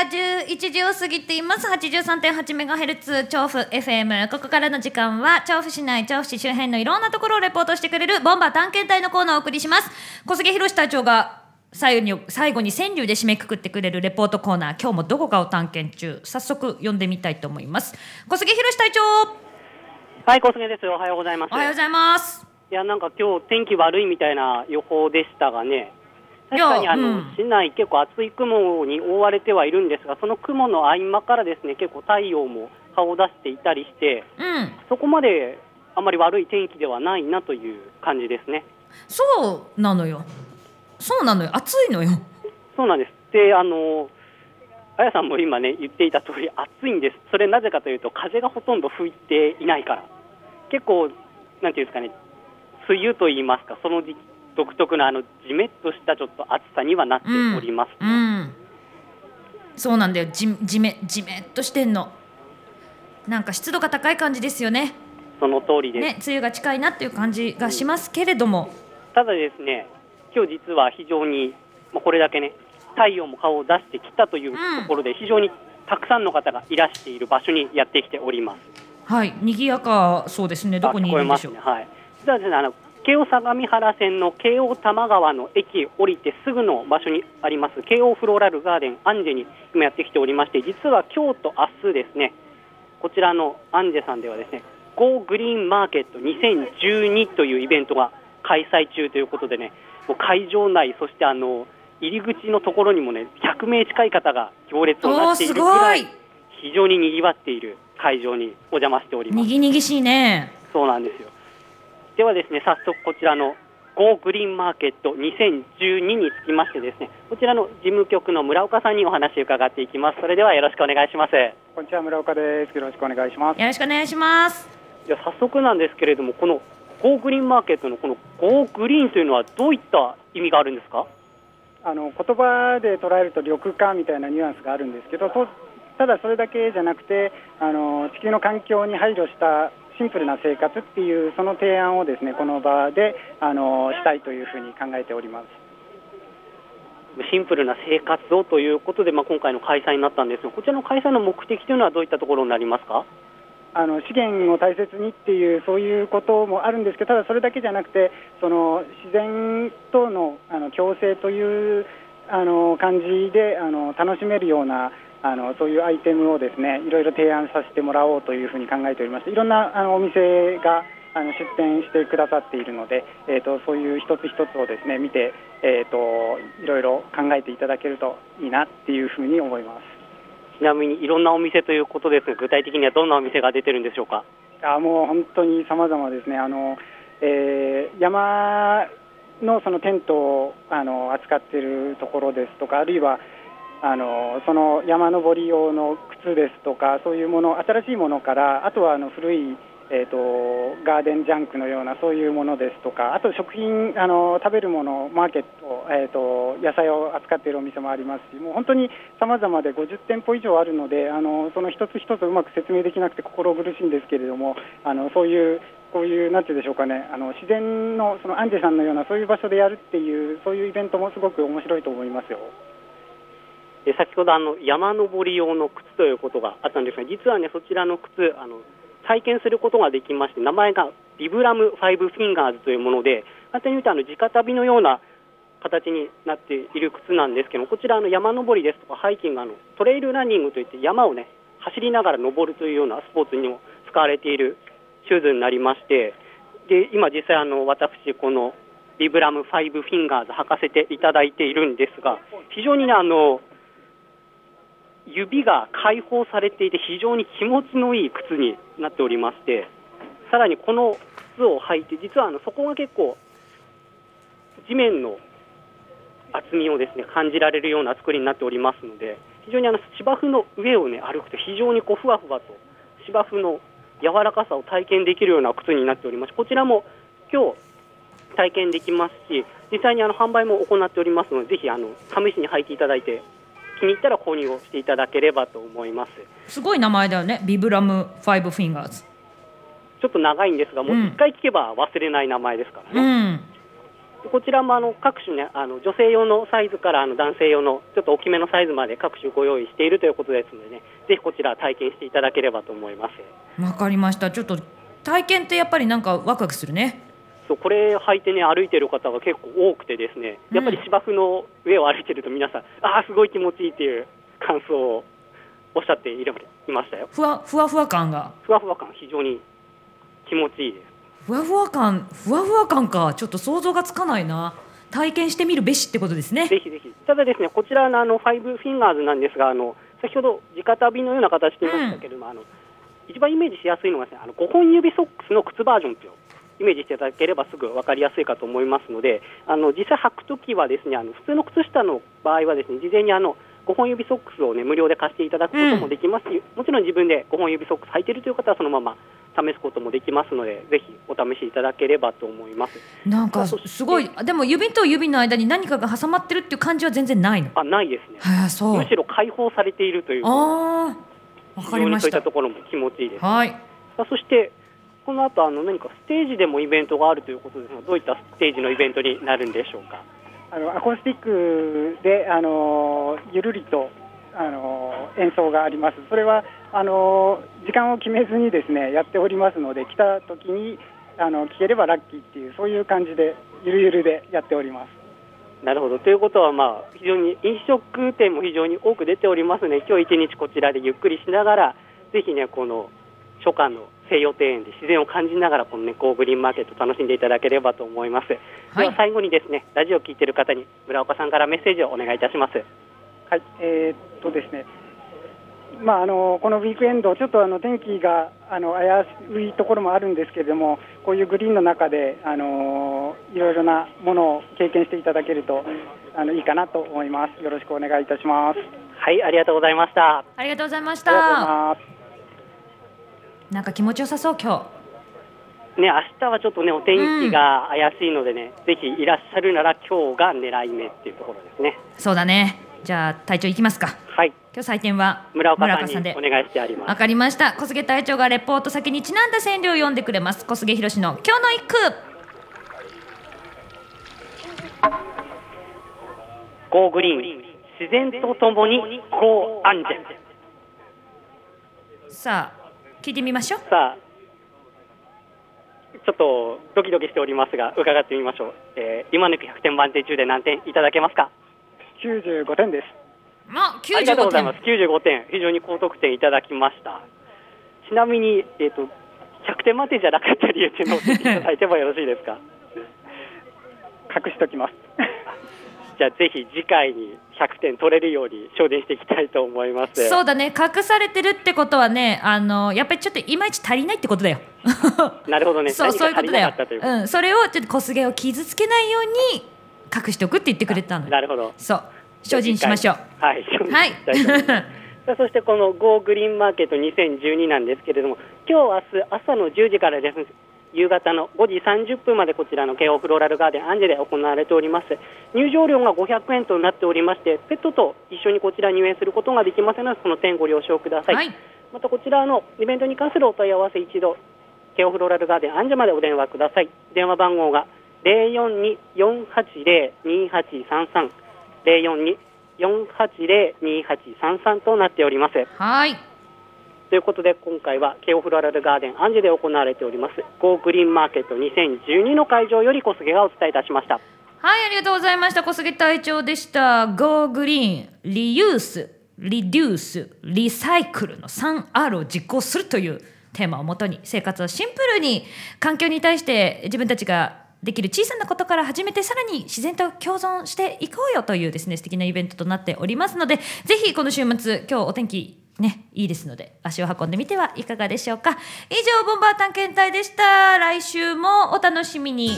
11時を過ぎています。 83.8MHz 調布 FM。 ここからの時間は調布市内、調布市周辺のいろんなところをレポートしてくれるボンバー探検隊のコーナーをお送りします。小菅博隊長が最後に川柳で締めくくってくれるレポートコーナー、今日もどこかを探検中。早速読んでみたいと思います。小菅博隊長。 はい、小菅です。おはようございます。 おはようございます。 いや、なんか今日天気悪いみたいな予報でしたがね、確かに市内結構厚い雲に覆われてはいるんですが、その雲の合間からですね、結構太陽も顔を出していたりして、そこまであまり悪い天気ではないなという感じですね。 そうなのよ、暑いのよ。 そうなんです。で、あやさんも今ね言っていた通り暑いんです。それなぜかというと、風がほとんど吹いていないから。結構なんていうんですかね、梅雨と言いますか、その時期独特なジメッとしたちょっと暑さにはなっております、 そうなんだよ。ジメッとしてんの。なんか湿度が高い感じですよね。 その通りです、 ね、梅雨が近いなっていう感じがしますけれども、 ただですね、今日実は非常に、これだけね太陽も顔を出してきたというところで、非常にたくさんの方がいらしている場所にやってきております。 はい、賑やかそうですね。どこにいるんでしょう。 聞こえますね。はい、実はですね、京王相模原線の京王多摩川の駅降りてすぐの場所にあります京王フローラルガーデンアンジェに今やってきておりまして、実は今日と明日ですね、こちらのアンジェさんではですね、Go Green Market 2012というイベントが開催中ということでね、もう会場内、そして入り口のところにもね100名近い方が行列をなしているぐらい非常に賑わっている会場にお邪魔しております。 にぎにぎしいね。 そうなんですよ。ではですね、早速こちらの Go Green Market 2012につきましてですね、こちらの事務局の村岡さんにお話を伺っていきます。それではよろしくお願いします。 こんにちは、村岡です。よろしくお願いします。 よろしくお願いします。 じゃあ早速なんですけれども、この Go Green Market のこの Go Green というのはどういった意味があるんですか？ 言葉で捉えると緑化みたいなニュアンスがあるんですけど、ただそれだけじゃなくて、地球の環境に配慮したシンプルな生活っていうその提案をですね、この場でしたいというふうに考えております。 シンプルな生活をということで、今回の開催になったんですが、こちらの開催の目的というのはどういったところになりますか？ 資源を大切にっていうそういうこともあるんですけど、ただそれだけじゃなくて、その自然との共生という感じで楽しめるようなそういうアイテムをですね、いろいろ提案させてもらおうというふうに考えておりまして、いろんなお店が出店してくださっているので、そういう一つ一つをですね見て、いろいろ考えていただけるといいなっていうふうに思います。 ちなみにいろんなお店ということですが、具体的にはどんなお店が出てるんでしょうか？ もう本当に様々ですね。山のそのテントを扱っているところですとか、あるいはその山登り用の靴ですとか、そういうもの、新しいものから、あとは古いガーデンジャンクのようなそういうものですとか、あと食品、食べるもの、マーケット、野菜を扱っているお店もありますし、もう本当に様々で50店舗以上あるので、その一つ一つうまく説明できなくて心苦しいんですけれども、そういうこういうなんていうんでしょうかね、自然のそのアンジェさんのようなそういう場所でやるっていうそういうイベントもすごく面白いと思いますよ。 先ほど山登り用の靴ということがあったんですが、実はねそちらの靴体験することができまして、名前がビブラム5フィンガーズというもので、簡単に言うと直旅のような形になっている靴なんですけど、こちら山登りですとかハイキング、トレイルランニングといって山をね走りながら登るというようなスポーツにも使われているシューズになりまして、で今実際私このビブラム5フィンガーズ履かせていただいているんですが、非常にね指が解放されていて非常に気持ちのいい靴になっておりまして、さらにこの靴を履いて、実はそこが結構地面の厚みをですね感じられるような作りになっておりますので、非常に芝生の上をね歩くと非常にふわふわと芝生の柔らかさを体験できるような靴になっております。こちらも今日体験できますし、実際に販売も行っておりますので、ぜひ試しに履いていただいて、気に入ったら購入をしていただければと思います。 すごい名前だよね、ビブラム5フィンガーズ。 ちょっと長いんですが、もう一回聞けば忘れない名前ですからね。 こちらも各種ね、女性用のサイズから男性用のちょっと大きめのサイズまで各種ご用意しているということですのでね、ぜひこちら体験していただければと思います。 わかりました。ちょっと体験ってやっぱりなんかワクワクするね。 そうこれ履いてね歩いてる方が結構多くてですね、やっぱり芝生の上を歩いてると皆さん、すごい気持ちいいっていう感想をおっしゃっていましたよ。 ふわふわ感が非常に気持ちいいです。 ふわふわ感か、ちょっと想像がつかないな。体験してみるべしってことですね。 ぜひぜひ。ただですね、こちらのファイブフィンガーズなんですが、先ほど直旅のような形で言いましたけれども、一番イメージしやすいのがですね、5本指ソックスの靴バージョンというイメージしていただければすぐ分かりやすいかと思いますので、実際履くときはですね、普通の靴下の場合はですね、事前に5本指ソックスを、ね、無料で貸していただくこともできますし、もちろん自分で5本指ソックス履いているという方はそのまま試すこともできますので、ぜひお試しいただければと思います。 なんかすごい、でも指と指の間に何かが挟まってるっていう感じは全然ないの？ ないですね。 そう。 むしろ解放されているという。 わかりました。 そういったところも気持ちいいです。 はい。 そしてこの後何かステージでもイベントがあるということですが、どういったステージのイベントになるんでしょうか？ アコースティックでゆるりと演奏があります。それは時間を決めずにですねやっておりますので、来た時に聴ければラッキーっていう、そういう感じでゆるゆるでやっております。 なるほど。ということは、非常に飲食店も非常に多く出ておりますので、今日一日こちらでゆっくりしながら、ぜひねこの初夏の西洋庭園で自然を感じながらこのねゴーグリーンマーケット楽しんでいただければと思います。 はい、 では最後にですね、ラジオを聞いている方に村岡さんからメッセージをお願いいたします。 はい、ですね、このウィークエンドちょっと天気が危ういところもあるんですけれども、こういうグリーンの中でいろいろなものを経験していただけるといいかなと思います。よろしくお願いいたします。 はい、ありがとうございました。 ありがとうございました。なんか気持ちよさそう今日。ね、明日はちょっとねお天気が怪しいのでね、ぜひいらっしゃるなら今日が狙い目っていうところですね。 そうだね。じゃあ隊長行きますか。 はい。 今日採点は村岡さんにお願いしてあります。 わかりました。小菅隊長がレポート先にちなんだ川柳を読んでくれます。小菅博の今日の一句。 ゴーグリーン、自然とともにゴーアンジェ。 さあ聞いてみましょう。 さあちょっとドキドキしておりますが伺ってみましょう。今抜き100点満点中で何点いただけますか ？95点です。 ありがとうございます。95点、非常に高得点いただきました。ちなみに、100点満点じゃなかった理由というのを教えていただいてもよろしいですか？ 隠しておきます。 じゃあぜひ次回に100点取れるように精進していきたいと思います。 そうだね、隠されてるってことはね、やっぱりちょっといまいち足りないってことだよ。 なるほどね。 そういうことだよ。それをちょっと小菅を傷つけないように隠しておくって言ってくれたの。 なるほど。 そう、精進しましょう。 はい、精進したいと思います。そしてこのゴーグリーンマーケット2012なんですけれども、今日明日朝の10時からです。夕方の5時30分までこちらの京王フローラルガーデンアンジェで行われております。入場料が500円となっておりまして、ペットと一緒にこちら入園することができますので、その点ご了承ください。はい、またこちらのイベントに関するお問い合わせ、一度京王フローラルガーデンアンジェまでお電話ください。電話番号が 042-480-2833 042-480-2833 となっております。 はい。 ということで今回は京王フローラルガーデンアンジェで行われておりますゴーグリーンマーケット2012の会場より小菅がお伝えいたしました。 はい、ありがとうございました。小菅隊長でした。ゴーグリーン、リユース、リデュース、リサイクルの 3R を実行するというテーマをもとに、生活をシンプルに環境に対して自分たちができる小さなことから始めて、さらに自然と共存していこうよというですね、素敵なイベントとなっておりますので、ぜひこの週末、今日お天気ね、いいですので足を運んでみてはいかがでしょうか。以上ボンバー探検隊でした。来週もお楽しみに。